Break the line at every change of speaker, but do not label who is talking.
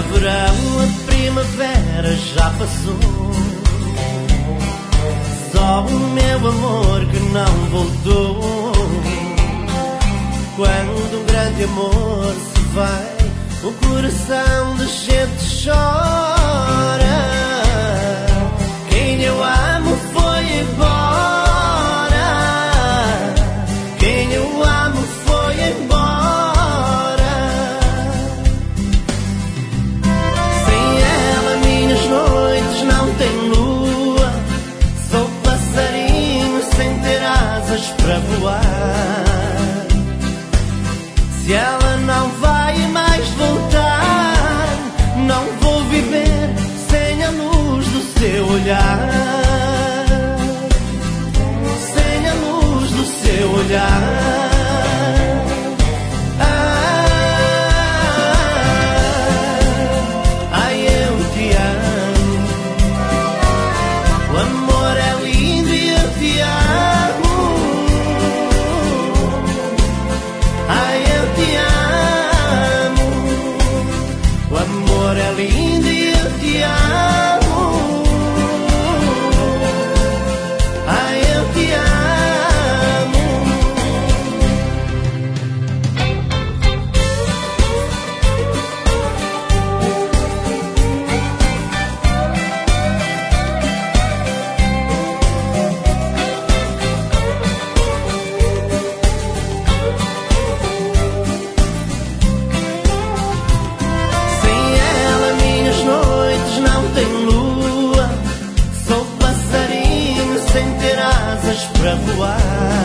verão, a primavera já passou. Só o meu amor que não voltou. Quando um grande amor se vai, o coração da gente chora. Quem eu amo foi embora. Quem eu amo foi embora. Sem ela minhas noites não têm lua. Sou passarinho sem ter asas para voar. Se ela não vai mais voltar, não vou viver sem a luz do seu olhar. Sem a luz do seu olhar. Ai, eu te amo. O amor é lindo e eu te amo. Ai, eu te amo. O amor é lindo e eu te amo. Ai, eu te amo. Sem ela minhas noites não têm lua. Sou passarinho sem ter asas para voar.